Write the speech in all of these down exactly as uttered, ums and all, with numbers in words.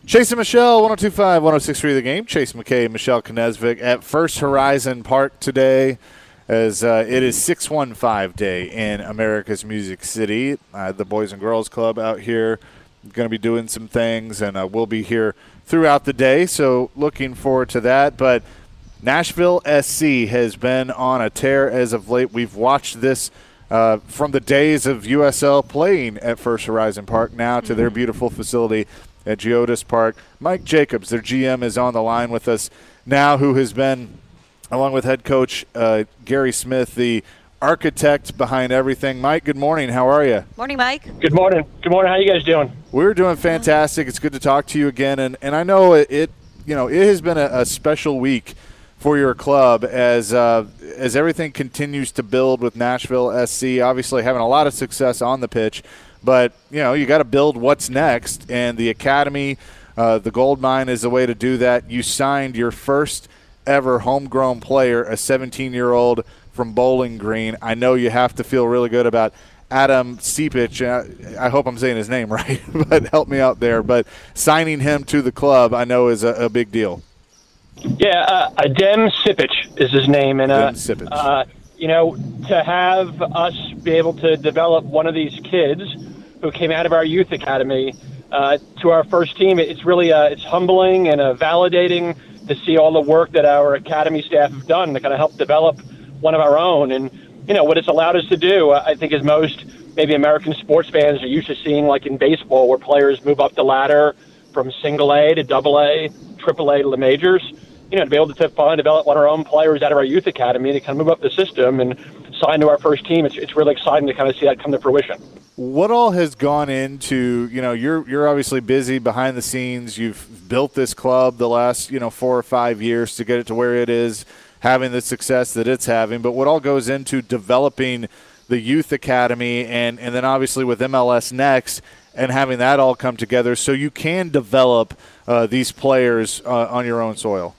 Chase and Michelle, one oh two point five, one oh six point three The Game. Chase McKay, Michelle Knezvik at First Horizon Park today as uh, it is six one five Day in America's Music City. Uh, the Boys and Girls Club out here going to be doing some things, and uh, we'll be here throughout the day, so looking forward to that. But Nashville S C has been on a tear as of late. We've watched this uh, from the days of U S L playing at First Horizon Park now to their beautiful facility at Geodis Park. Mike Jacobs, their G M, is on the line with us now, who has been, along with head coach uh, Gary Smith, the architect behind everything. Mike, good morning. How are you? Morning, Mike. Good morning. Good morning. How you guys doing? We're doing fantastic. It's good to talk to you again. And, and I know it, it, you know, it has been a, a special week for your club as uh, as everything continues to build with Nashville S C. Obviously having a lot of success on the pitch, but, you know, you got to build what's next. And the academy, uh, the gold mine is the way to do that. You signed your first ever homegrown player, a seventeen-year-old from Bowling Green. I know you have to feel really good about Adam Sepich. I hope I'm saying his name right, but help me out there. But signing him to the club, I know, is a, a big deal. Yeah, uh, Adem Sepich is his name. And, uh, Sepich. uh, you know, to have us be able to develop one of these kids who came out of our youth academy uh, to our first team, it's really uh, it's humbling and uh, validating to see all the work that our academy staff have done to kind of help develop one of our own. And, you know, what it's allowed us to do, I think, is most maybe American sports fans are used to seeing, like in baseball, where players move up the ladder from single A to double A, triple A to the majors. You know, to be able to finally develop one of our own players out of our youth academy to kind of move up the system and sign to our first team, it's, it's really exciting to kind of see that come to fruition. What all has gone into, you know, you're you're obviously busy behind the scenes. You've built this club the last, you know, four or five years to get it to where it is, having the success that it's having. But what all goes into developing the youth academy and, and then obviously with M L S Next and having that all come together so you can develop uh, these players uh, on your own soil?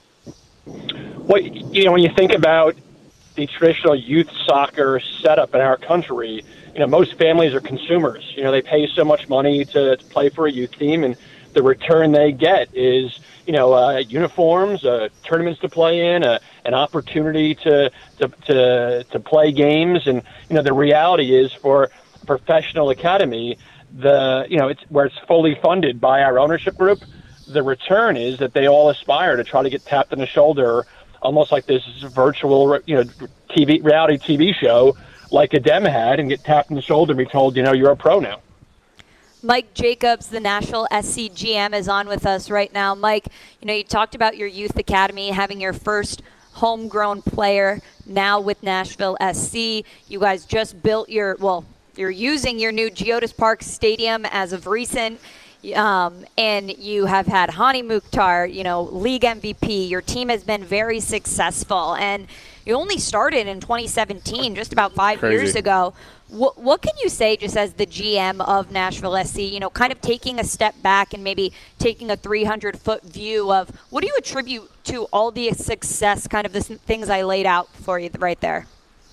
Well, you know, when you think about the traditional youth soccer setup in our country, you know, most families are consumers. You know, they pay so much money to, to play for a youth team, and the return they get is, you know, uh, uniforms, uh, tournaments to play in, uh, an opportunity to, to to to play games. And, you know, the reality is for a professional academy, the you know, it's where it's fully funded by our ownership group. The return is that they all aspire to try to get tapped on the shoulder, almost like this virtual, you know, T V reality T V show like Adem had, and get tapped on the shoulder and be told, you know, you're a pro now. Mike Jacobs, the Nashville S C G M, is on with us right now. Mike, you know, you talked about your youth academy, having your first homegrown player now with Nashville S C. You guys just built your, well, you're using your new Geodis Park Stadium as of recent. Um, and you have had Hani Mukhtar, you know, league M V P. Your team has been very successful, and you only started in twenty seventeen, just about five Crazy. years ago. What, what can you say just as the G M of Nashville S C, you know, kind of taking a step back and maybe taking a three hundred foot view of what do you attribute to all the success, kind of the things I laid out for you right there?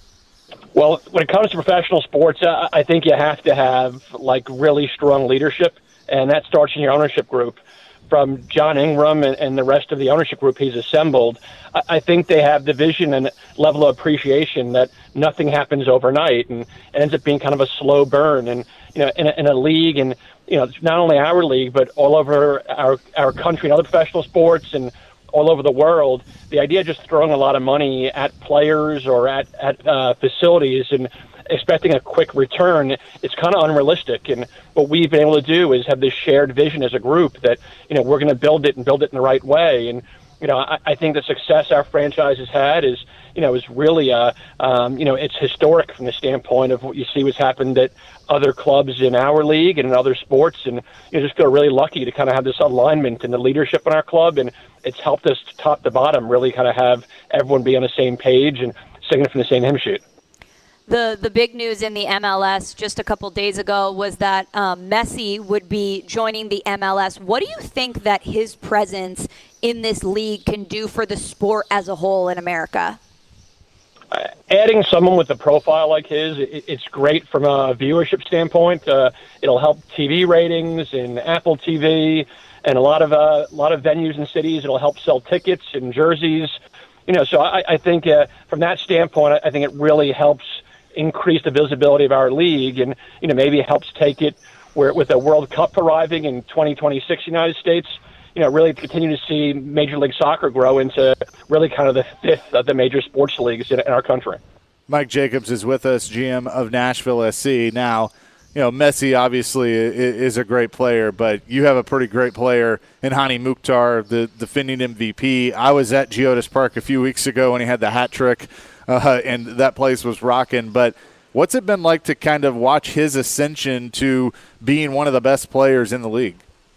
Well, when it comes to professional sports, uh, I think you have to have, like, really strong leadership. And that starts in your ownership group. From John Ingram and, and the rest of the ownership group he's assembled, I, I think they have the vision and level of appreciation that nothing happens overnight, and it ends up being kind of a slow burn. And, you know, in a, in a league, and, you know, not only our league, but all over our, our country and other professional sports and all over the world, the idea of just throwing a lot of money at players or at, at uh, facilities and expecting a quick return, it's kind of unrealistic. And what we've been able to do is have this shared vision as a group that, you know, we're going to build it and build it in the right way. And, you know, I, I think the success our franchise has had is, you know, is really, uh, um, you know, it's historic from the standpoint of what you see what's happened at other clubs in our league and in other sports. And, you know, just feel really lucky to kind of have this alignment in the leadership in our club. And it's helped us top to bottom really kind of have everyone be on the same page and singing from the same hymn sheet. The the big news in the M L S just a couple days ago was that um, Messi would be joining the M L S. What do you think that his presence in this league can do for the sport as a whole in America? Uh, adding someone with a profile like his, it, it's great from a viewership standpoint. Uh, it'll help T V ratings and Apple T V. and a lot of uh, a lot of venues and cities. It'll help sell tickets and jerseys. You know, so I, I think uh, from that standpoint, I think it really helps increase the visibility of our league, and you know, maybe helps take it where with the World Cup arriving in twenty twenty-six United States. You know, really continue to see Major League Soccer grow into really kind of the fifth of the major sports leagues in, in our country. Mike Jacobs is with us, G M of Nashville S C. Now, you know, Messi obviously is a great player, but you have a pretty great player in Hany Mukhtar, the defending M V P. I was at Geodis Park a few weeks ago when he had the hat trick, uh, and that place was rocking. But what's it been like to kind of watch his ascension to being one of the best players in the league?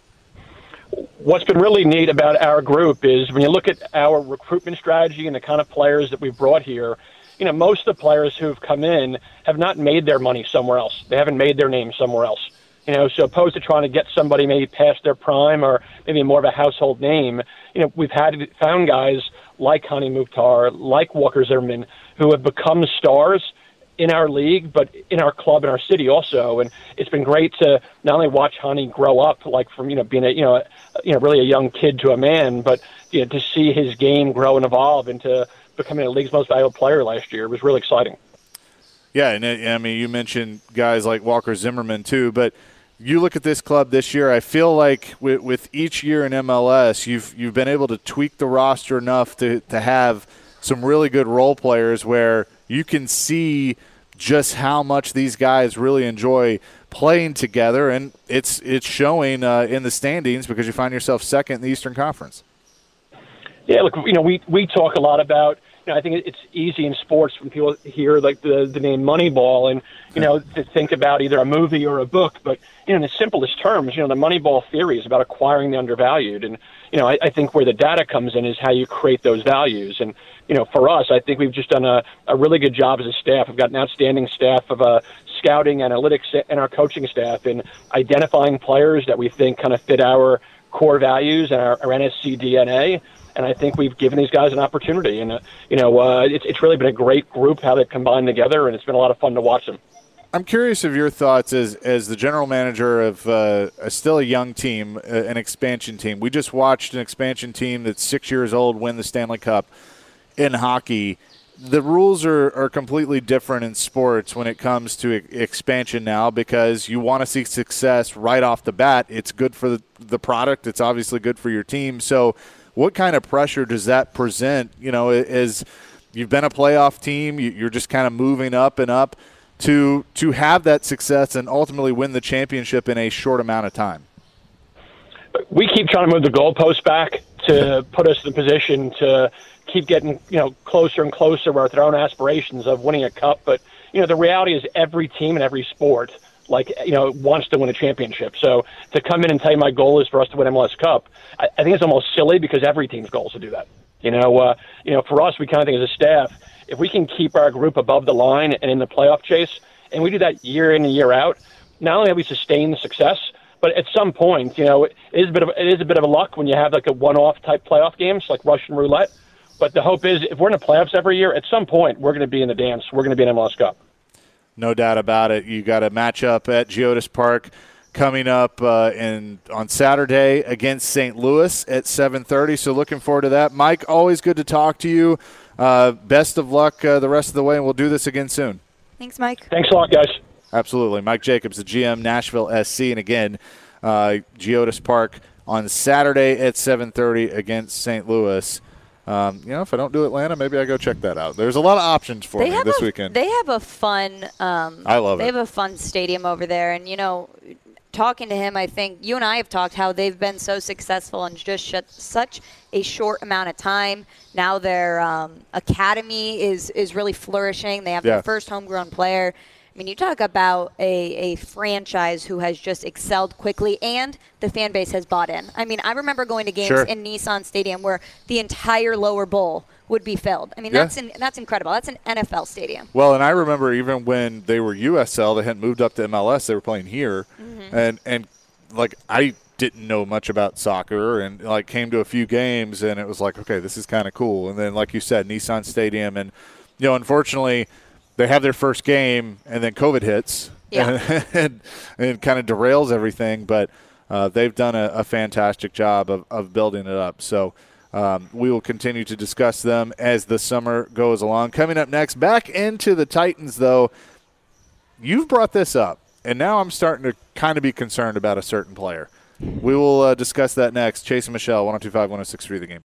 What's been really neat about our group is when you look at our recruitment strategy and the kind of players that we've brought here, you know, most of the players who've come in have not made their money somewhere else. They haven't made their name somewhere else. You know, so opposed to trying to get somebody maybe past their prime or maybe more of a household name, you know, we've had found guys like Hany Mukhtar, like Walker Zimmerman, who have become stars in our league, but in our club, in our city also. And it's been great to not only watch Hany grow up, like from, you know, being a, you know, a, you know, really a young kid to a man, but, you know, to see his game grow and evolve into becoming the league's most valuable player last year was really exciting. Yeah, and it, I mean, you mentioned guys like Walker Zimmerman too, but you look at this club this year, I feel like with, with each year in M L S, you've you've been able to tweak the roster enough to, to have some really good role players where you can see just how much these guys really enjoy playing together, and it's it's showing uh, in the standings because you find yourself second in the Eastern Conference. Yeah, look, you know, we, we talk a lot about, you know, I think it's easy in sports when people hear like the, the name Moneyball and, you know, to think about either a movie or a book. But, you know, in the simplest terms, you know, the Moneyball theory is about acquiring the undervalued. And, you know, I, I think where the data comes in is how you create those values. And, you know, for us, I think we've just done a, a really good job as a staff. We've got an outstanding staff of uh, scouting, analytics, and our coaching staff in identifying players that we think kind of fit our core values and our, our N S C D N A. And I think we've given these guys an opportunity. And, uh, you know, uh, it's, it's really been a great group, how they've combined together, and it's been a lot of fun to watch them. I'm curious of your thoughts as as the general manager of uh, a still a young team, uh, an expansion team. We just watched an expansion team that's six years old win the Stanley Cup in hockey. The rules are, are completely different in sports when it comes to e- expansion now because you want to see success right off the bat. It's good for the, the product. It's obviously good for your team. So what kind of pressure does that present, you know, as you've been a playoff team, you're just kind of moving up and up to to have that success and ultimately win the championship in a short amount of time? We keep trying to move the goalposts back to put us in a position to keep getting, you know, closer and closer with our own aspirations of winning a cup. But, you know, the reality is every team in every sport, like, you know, wants to win a championship. So to come in and tell you my goal is for us to win M L S Cup, I, I think it's almost silly because every team's goal is to do that. You know, uh, you know, for us, we kind of think as a staff, if we can keep our group above the line and in the playoff chase, and we do that year in and year out, not only have we sustained the success, but at some point, you know, it is a bit of it is a bit of a luck when you have like a one-off type playoff games like Russian roulette. But the hope is if we're in the playoffs every year, at some point we're going to be in the dance. We're going to be in M L S Cup. No doubt about it. You got a matchup at Geodis Park coming up uh, in on Saturday against Saint Louis at seven thirty. So looking forward to that. Mike, always good to talk to you. Uh, best of luck uh, the rest of the way, and we'll do this again soon. Thanks, Mike. Thanks a lot, guys. Absolutely. Mike Jacobs, the G M, Nashville S C. And again, uh, Geodis Park on Saturday at seven thirty against Saint Louis. Um, you know, if I don't do Atlanta, maybe I go check that out. There's a lot of options for they me this a, weekend. They have a fun um, I love they it. They have a fun stadium over there. And, you know, talking to him, I think you and I have talked how they've been so successful in just sh- such a short amount of time. Now their um, academy is, is really flourishing. They have yeah. their first homegrown player. I mean, you talk about a, a franchise who has just excelled quickly, and the fan base has bought in. I mean, I remember going to games sure. in Nissan Stadium where the entire lower bowl would be filled. I mean, yeah. that's in, that's incredible. That's an N F L stadium. Well, and I remember even when they were U S L, they hadn't moved up to M L S. They were playing here, mm-hmm. and and like I didn't know much about soccer, and like came to a few games, and it was like, okay, this is kind of cool. And then, like you said, Nissan Stadium, and you know, unfortunately, they have their first game, and then COVID hits, yeah. and, and, and it kind of derails everything. But uh, they've done a, a fantastic job of, of building it up. So um, we will continue to discuss them as the summer goes along. Coming up next, back into the Titans, though, you've brought this up, and now I'm starting to kind of be concerned about a certain player. We will uh, discuss that next. Chase and Michelle, one oh two five, one oh six three The Game.